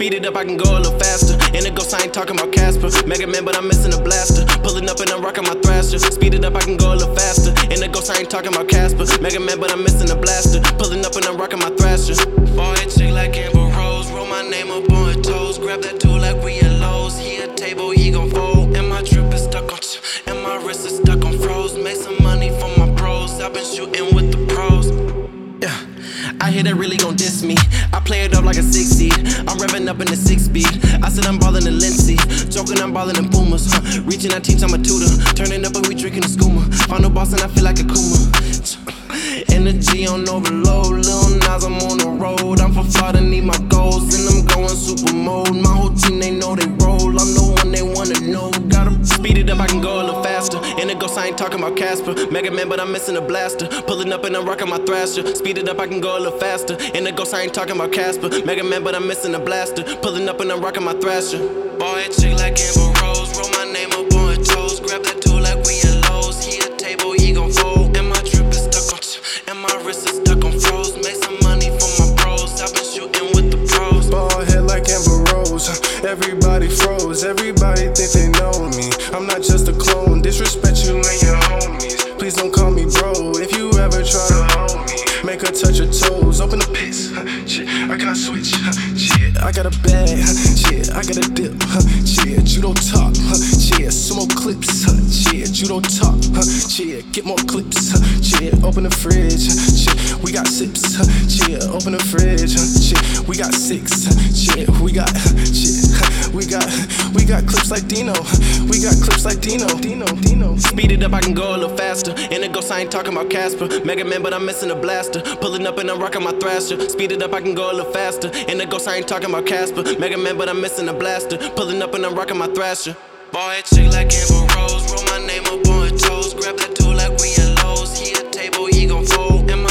Speed it up, I can go a little faster. In the ghost, I ain't talking about Casper. Mega Man, but I'm missing a blaster. Pulling up and I'm rocking my Thrasher. Speed it up, I can go a little faster. In the ghost, I ain't talking about Casper. Mega Man, but I'm missing a blaster. Pulling up and I'm rocking my Thrasher. Boy, chick like Amber Rose. Roll my name up on her toes. Grab that tool like we at Lowe's. He a table, he gon' fold. And my trip is stuck on and my wrist is stuck on froze. Make some money for my bros. I've been shooting with the pros. Yeah, I hear that really gon' diss me. I play it up like a 6 seed. I'm revving up in the 6 speed. I said I'm ballin' in Lindsay. Joking, I'm ballin' in Pumas. Reaching, I teach, I'm a tutor. Turning up and we drinking a skooma. Final boss and I feel like a Kuma. Energy on overload. Lil Nas, I'm on the road. I'm for Florida, need my goals. And I'm going super mode. My whole team, they know they roll. I'm the one they wanna know. Gotta speed it up, I can go a little faster. In the ghost, I ain't talking about Casper. Mega Man, but I'm missing a blaster. Pulling up and I'm rocking my Thrasher. Speed it up, I can go a little faster. In the ghost, I ain't talking about Casper. Mega Man, but I'm missing a blaster. Pulling up and I'm rocking my Thrasher. Boy, a chick like Amber Rose. Roll my name up on her toes. Grab that tool like we at Lowe's. He a table, he gon' fold. And my trip is stuck on and my wrist is stuck on froze. Make some money for my bros. I've been shooting with the pros. Ball head like Amber Rose. Everybody froze. Everybody think they know me. I'm not just a clone. Disrespect you and your homies. Please don't call me bro. If you ever try to hold me, make her touch her toes. Open the piss. Shit, I got a switch. Shit, I got a bag. Shit, I got a dip. Shit, judo top. Shit, some more clips. Shit, judo top. Shit, get more clips. Shit, open the fridge. Shit, we got sips. Shit, open the fridge. Shit, we got 6. Shit, we got shit. We got clips like Dino. We got clips like Dino. Speed it up, I can go a little faster. In the ghost, I ain't talking about Casper. Mega Man, but I'm missing a blaster. Pulling up and I'm rocking my Thrasher. Speed it up, I can go a little faster. In the ghost, I ain't talking about Casper. Mega Man, but I'm missing a blaster. Pulling up and I'm rocking my Thrasher. Boy, a chick like Amber Rose. Roll my name up on her toes. Grab that tool like we at Lowe's. He a table, he gon' fold. And my